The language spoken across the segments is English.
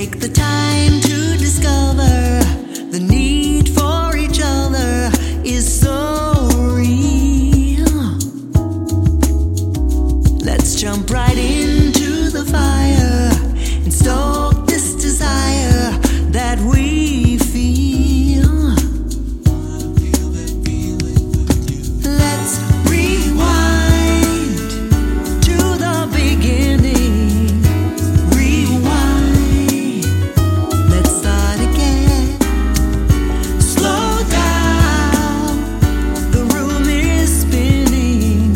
take the time to discover the need for each other is so real. Let's jump right into the fire and stoke this desire that we feel. Let's rewind to the beginning. Rewind. Let's start again. Slow down. The room is spinning.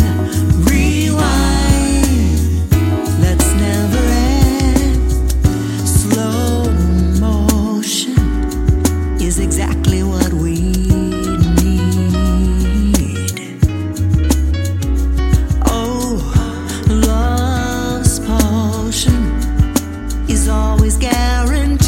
Rewind. Let's never end. Slow motion is exactly what we need. Oh, love's potion is always guaranteed.